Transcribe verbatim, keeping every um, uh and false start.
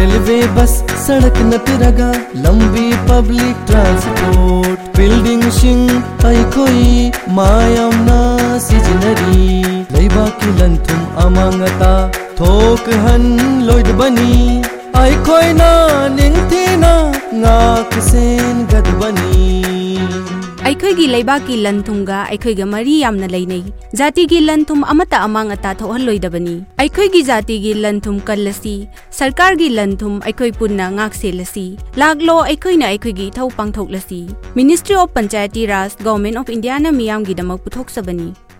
Railway bus सड़क नतरगा लंबी public transport building शिंग अखोई मायमना सिजनरी लेबाकी लंथुम अमांगता थोक हन लोइद बनी अखोइना निंगथेना ngak sen gadbani अखोई की लेबाकी लंथुमगा अखोई गा मरी यामना लेनै जाति की लंथुम अमता अमांग अता थोहलोइदबनी अखोई की जाति की लंथुम कल्लसी सरकार की लंथुम अखोई पुन्ना ngak सेलसी लागलो अखोइना अखोई की थौ पांगथोकलसी ministry of Panchayati Raj government of India ना मियाम की दमक पुथोकसबनी।